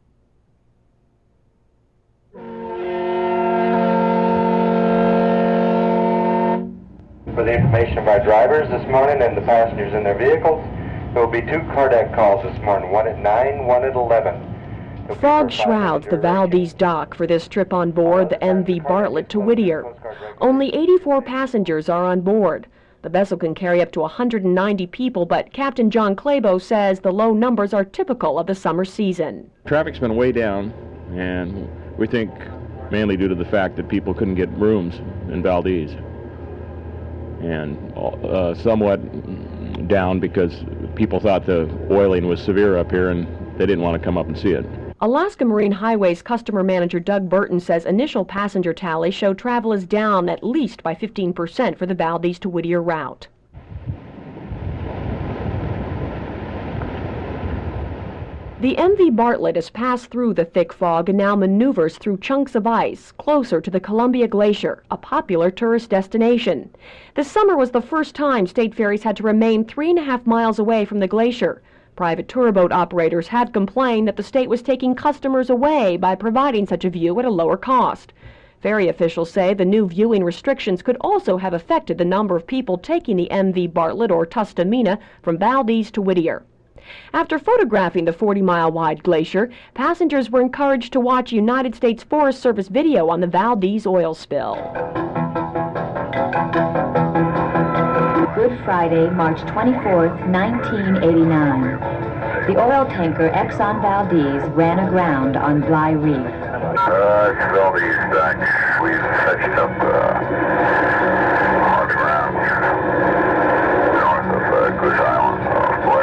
For the information of our drivers this morning and the passengers in their vehicles, there will be two Cardac calls this morning, one at nine, one at eleven. Fog shrouds the Valdez dock for this trip on board the M V Bartlett to Whittier. Only eighty-four passengers are on board. The vessel can carry up to one hundred ninety people, but Captain John Clabo says the low numbers are typical of the summer season. Traffic's been way down, and we think mainly due to the fact that people couldn't get rooms in Valdez, and uh, somewhat down because people thought the oiling was severe up here and they didn't want to come up and see it. Alaska Marine Highways customer manager Doug Burton says initial passenger tallies show travel is down at least by fifteen percent for the Valdez to Whittier route. The M V Bartlett has passed through the thick fog and now maneuvers through chunks of ice closer to the Columbia Glacier, a popular tourist destination. This summer was the first time state ferries had to remain three and a half miles away from the glacier. Private tour boat operators had complained that the state was taking customers away by providing such a view at a lower cost. Ferry officials say the new viewing restrictions could also have affected the number of people taking the M V Bartlett or Tustumena from Valdez to Whittier. After photographing the forty-mile-wide glacier, passengers were encouraged to watch United States Forest Service video on the Valdez oil spill. Good Friday, March twenty-fourth, nineteen eighty-nine. The oil tanker Exxon Valdez ran aground on Bly Reef. Uh, Valdez back. We've fetched up uh, on the ground north of uh, Goose Island, uh, Bly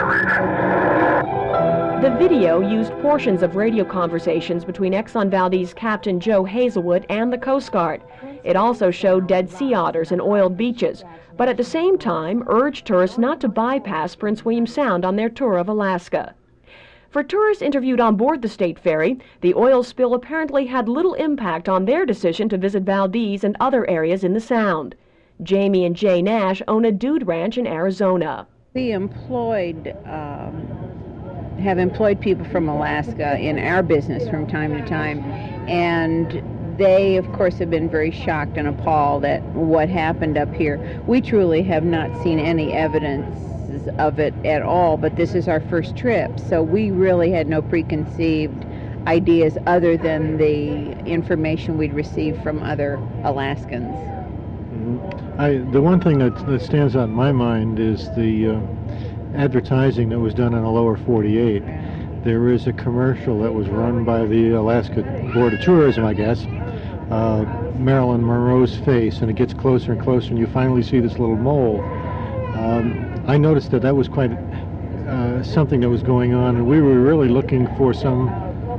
Reef. The video used portions of radio conversations between Exxon Valdez Captain Joe Hazelwood and the Coast Guard. It also showed dead sea otters and oiled beaches, but at the same time urged tourists not to bypass Prince William Sound on their tour of Alaska. For tourists interviewed on board the state ferry, the oil spill apparently had little impact on their decision to visit Valdez and other areas in the Sound. Jamie and Jay Nash own a dude ranch in Arizona. We employed, um, have employed people from Alaska in our business from time to time, and they, of course, have been very shocked and appalled at what happened up here. We truly have not seen any evidence of it at all, but this is our first trip, so we really had no preconceived ideas other than the information we'd received from other Alaskans. Mm-hmm. I, the one thing that, that stands out in my mind is the uh, advertising that was done in the lower forty-eight. There is a commercial that was run by the Alaska Board of Tourism, I guess, uh, Marilyn Monroe's face, and it gets closer and closer, and you finally see this little mole. Um, I noticed that that was quite uh, something that was going on, and we were really looking for some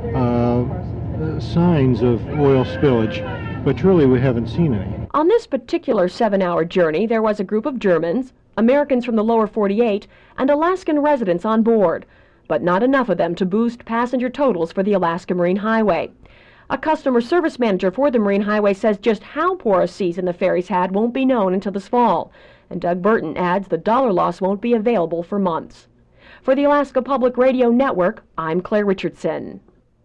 uh, signs of oil spillage, but truly we haven't seen any. On this particular seven-hour journey, there was a group of Germans, Americans from the lower forty-eight, and Alaskan residents on board, but not enough of them to boost passenger totals for the Alaska Marine Highway. A customer service manager for the Marine Highway says just how poor a season the ferries had won't be known until this fall. And Doug Burton adds the dollar loss won't be available for months. For the Alaska Public Radio Network, I'm Claire Richardson.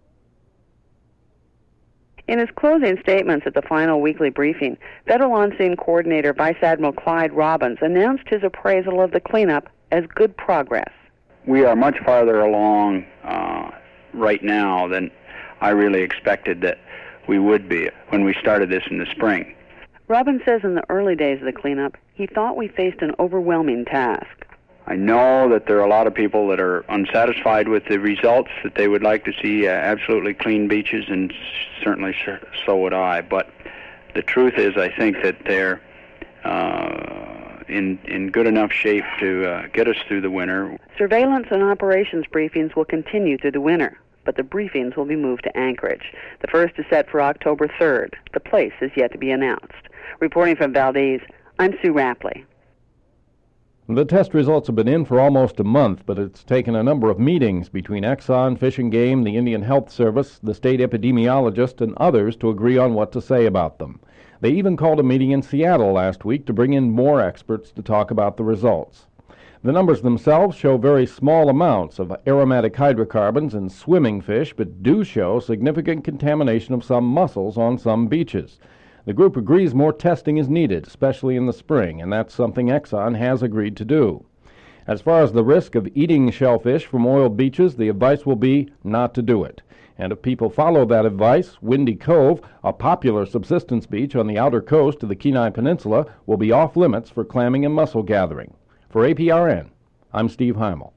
In his closing statements at the final weekly briefing, Federal On-Scene Coordinator Vice Admiral Clyde Robbins announced his appraisal of the cleanup as good progress. We are much farther along uh, right now than I really expected that we would be when we started this in the spring. Robbins says in the early days of the cleanup, he thought we faced an overwhelming task. I know that there are a lot of people that are unsatisfied with the results, that they would like to see uh, absolutely clean beaches, and certainly so would I. But the truth is, I think that they're uh, in, in good enough shape to uh, get us through the winter. Surveillance and operations briefings will continue through the winter, but the briefings will be moved to Anchorage. The first is set for October third. The place is yet to be announced. Reporting from Valdez, I'm Sue Rapley. The test results have been in for almost a month, but it's taken a number of meetings between Exxon, Fish and Game, the Indian Health Service, the state epidemiologist, and others to agree on what to say about them. They even called a meeting in Seattle last week to bring in more experts to talk about the results. The numbers themselves show very small amounts of aromatic hydrocarbons in swimming fish, but do show significant contamination of some mussels on some beaches. The group agrees more testing is needed, especially in the spring, and that's something Exxon has agreed to do. As far as the risk of eating shellfish from oiled beaches, the advice will be not to do it. And if people follow that advice, Windy Cove, a popular subsistence beach on the outer coast of the Kenai Peninsula, will be off limits for clamming and mussel gathering. For A P R N, I'm Steve Heimel.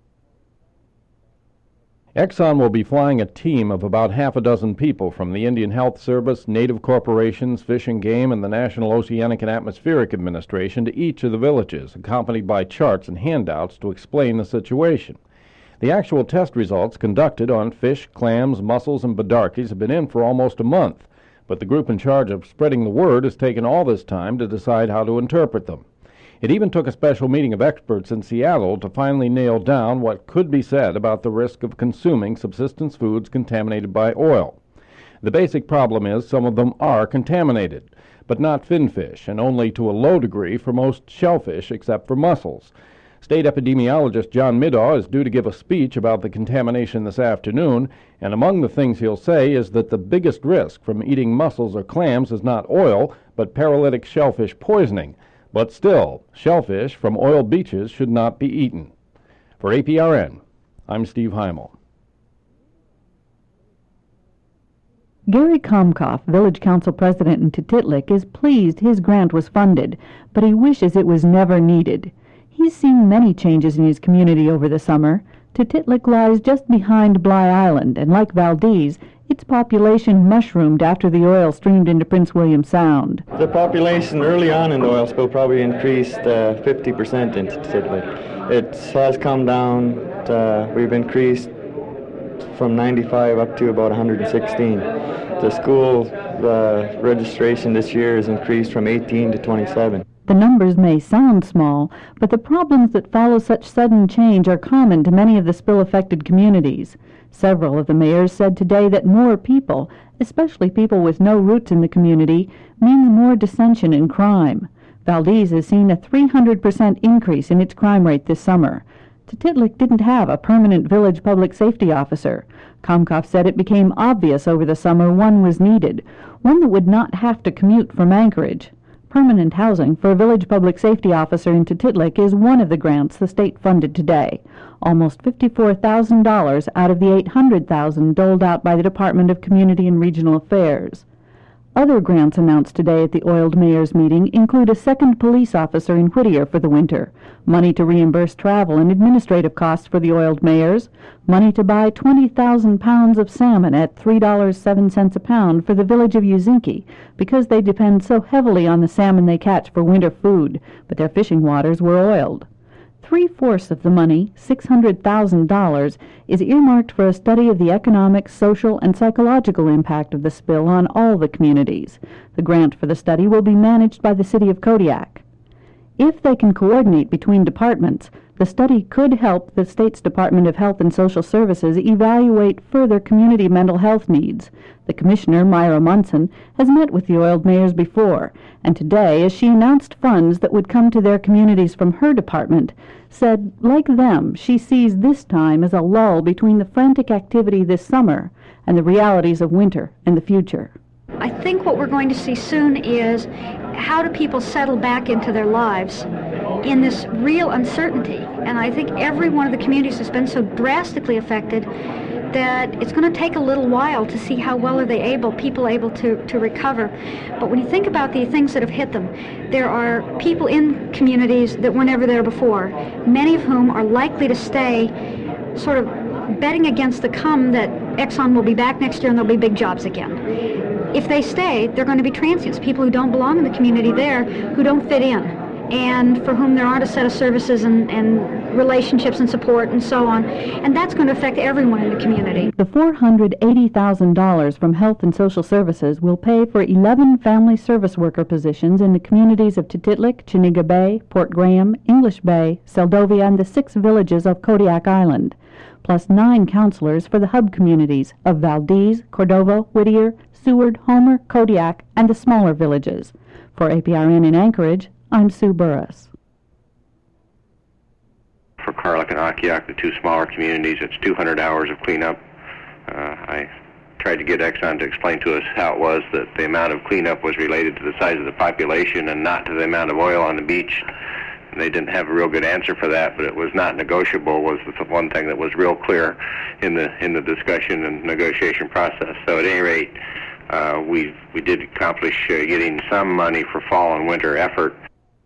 Exxon will be flying a team of about half a dozen people from the Indian Health Service, Native Corporations, Fish and Game, and the National Oceanic and Atmospheric Administration to each of the villages, accompanied by charts and handouts to explain the situation. The actual test results conducted on fish, clams, mussels, and bidarkies have been in for almost a month, but the group in charge of spreading the word has taken all this time to decide how to interpret them. It even took a special meeting of experts in Seattle to finally nail down what could be said about the risk of consuming subsistence foods contaminated by oil. The basic problem is some of them are contaminated, but not finfish, and only to a low degree for most shellfish except for mussels. State epidemiologist John Middaugh is due to give a speech about the contamination this afternoon, and among the things he'll say is that the biggest risk from eating mussels or clams is not oil, but paralytic shellfish poisoning. But still, shellfish from oil beaches should not be eaten. For A P R N, I'm Steve Heimel. Gary Komkoff, Village Council President in Tutitlik, is pleased his grant was funded, but he wishes it was never needed. He's seen many changes in his community over the summer. Tutitlik lies just behind Bly Island, and like Valdez, its population mushroomed after the oil streamed into Prince William Sound. The population early on in the oil spill probably increased uh, fifty percent in Tutitlik. It has come down, uh, we've increased from ninety-five up to about one hundred sixteen. The school uh, registration this year has increased from eighteen to twenty-seven. The numbers may sound small, but the problems that follow such sudden change are common to many of the spill-affected communities. Several of the mayors said today that more people, especially people with no roots in the community, mean more dissension and crime. Valdez has seen a three hundred percent increase in its crime rate this summer. Tutitlik didn't have a permanent village public safety officer. Komkoff said it became obvious over the summer one was needed, one that would not have to commute from Anchorage. Permanent housing for a village public safety officer in Tutitlik is one of the grants the state funded today, almost fifty-four thousand dollars out of the eight hundred thousand dollars doled out by the Department of Community and Regional Affairs. Other grants announced today at the oiled mayor's meeting include a second police officer in Whittier for the winter, money to reimburse travel and administrative costs for the oiled mayors, money to buy twenty thousand pounds of salmon at three dollars and seven cents a pound for the village of Uzinki, because they depend so heavily on the salmon they catch for winter food, but their fishing waters were oiled. Three-fourths of the money, six hundred thousand dollars, is earmarked for a study of the economic, social, and psychological impact of the spill on all the communities. The grant for the study will be managed by the city of Kodiak. If they can coordinate between departments, the study could help the state's Department of Health and Social Services evaluate further community mental health needs. The commissioner, Myra Munson, has met with the oiled mayors before, and today, as she announced funds that would come to their communities from her department, said, like them, she sees this time as a lull between the frantic activity this summer and the realities of winter and the future. I think what we're going to see soon is how do people settle back into their lives in this real uncertainty. And I think every one of the communities has been so drastically affected that it's going to take a little while to see how well are they able, people able to, to recover. But when you think about the things that have hit them, there are people in communities that were never there before, many of whom are likely to stay sort of betting against the come that Exxon will be back next year and there'll be big jobs again. If they stay, they're going to be transients, people who don't belong in the community there, who don't fit in, and for whom there aren't a set of services and, and relationships and support and so on. And that's going to affect everyone in the community. The four hundred eighty thousand dollars from Health and Social Services will pay for eleven family service worker positions in the communities of Tutitlik, Chiniga Bay, Port Graham, English Bay, Seldovia, and the six villages of Kodiak Island, plus nine counselors for the hub communities of Valdez, Cordova, Whittier, Seward, Homer, Kodiak, and the smaller villages. For A P R N in Anchorage, I'm Sue Burris. For Carlick and Akiak, the two smaller communities, it's two hundred hours of cleanup. Uh, I tried to get Exxon to explain to us how it was that the amount of cleanup was related to the size of the population and not to the amount of oil on the beach. And they didn't have a real good answer for that, but it was not negotiable was the one thing that was real clear in the in the discussion and negotiation process. So at any rate, uh, we we did accomplish uh, getting some money for fall and winter effort.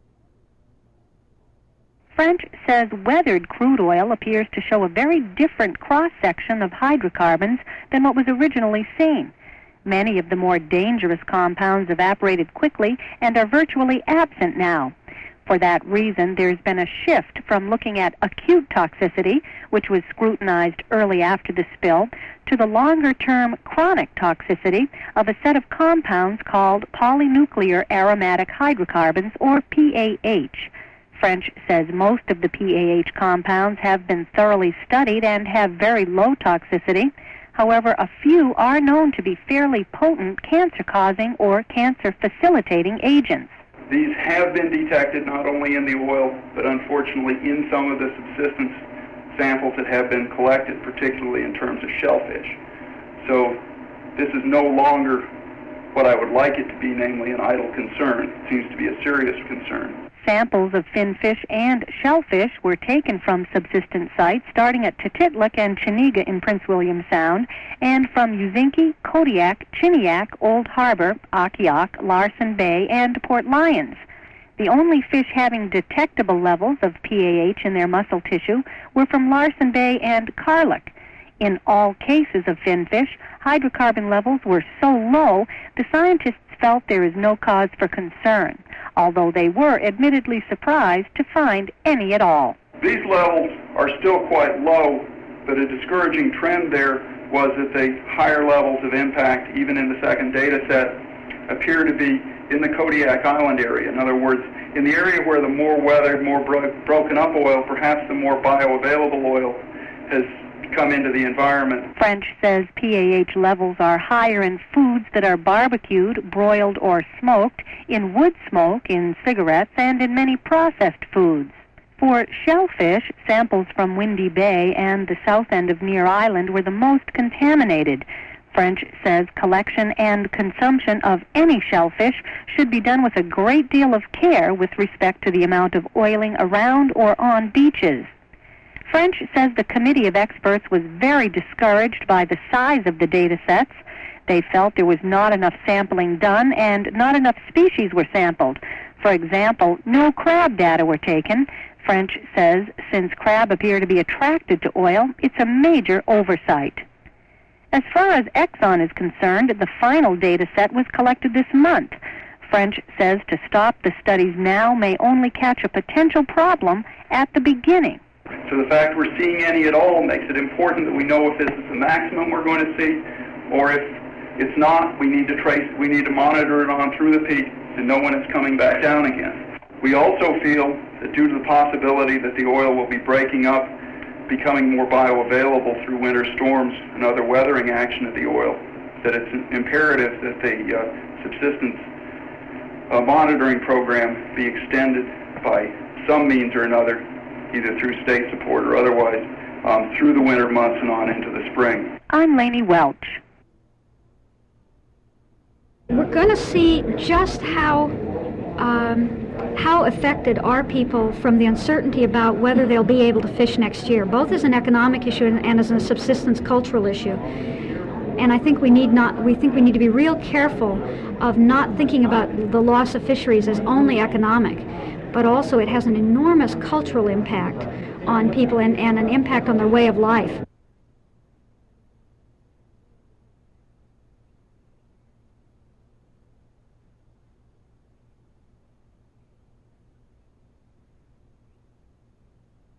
French says weathered crude oil appears to show a very different cross-section of hydrocarbons than what was originally seen. Many of the more dangerous compounds evaporated quickly and are virtually absent now. For that reason, there's been a shift from looking at acute toxicity, which was scrutinized early after the spill, to the longer-term chronic toxicity of a set of compounds called polynuclear aromatic hydrocarbons, or P A H. French says most of the P A H compounds have been thoroughly studied and have very low toxicity. However, a few are known to be fairly potent cancer-causing or cancer-facilitating agents. These have been detected not only in the oil, but unfortunately in some of the subsistence samples that have been collected, particularly in terms of shellfish. So this is no longer what I would like it to be, namely an idle concern. It seems to be a serious concern. Samples of finfish and shellfish were taken from subsistence sites starting at Tutitlik and Chiniga in Prince William Sound, and from Uzinki, Kodiak, Chiniak, Old Harbor, Akiak, Larsen Bay, and Port Lions. The only fish having detectable levels of P A H in their muscle tissue were from Larsen Bay and Karlik. In all cases of finfish, hydrocarbon levels were so low, the scientists felt there is no cause for concern, although they were admittedly surprised to find any at all. These levels are still quite low, but a discouraging trend there was that the higher levels of impact, even in the second data set, appear to be in the Kodiak Island area. In other words, in the area where the more weathered, more bro- broken up oil, perhaps the more bioavailable oil, has come into the environment. French says P A H levels are higher in foods that are barbecued, broiled, or smoked, in wood smoke, in cigarettes, and in many processed foods. For shellfish, samples from Windy Bay and the south end of Near Island were the most contaminated. French says collection and consumption of any shellfish should be done with a great deal of care with respect to the amount of oiling around or on beaches. French says the committee of experts was very discouraged by the size of the data sets. They felt there was not enough sampling done and not enough species were sampled. For example, no crab data were taken. French says since crab appear to be attracted to oil, it's a major oversight. As far as Exxon is concerned, the final data set was collected this month. French says to stop the studies now may only catch a potential problem at the beginning. So the fact we're seeing any at all makes it important that we know if this is the maximum we're going to see, or if it's not, we need to trace, we need to monitor it on through the peak and know when it's coming back down again. We also feel that due to the possibility that the oil will be breaking up, becoming more bioavailable through winter storms and other weathering action of the oil, that it's imperative that the uh, subsistence uh, monitoring program be extended by some means or another, either through state support or otherwise, um, through the winter months and on into the spring. I'm Lainey Welch. We're going to see just how um, how affected are people from the uncertainty about whether they'll be able to fish next year, both as an economic issue and, and as a subsistence cultural issue. And I think we need not we think we need to be real careful of not thinking about the loss of fisheries as only economic, but also it has an enormous cultural impact on people and, and an impact on their way of life.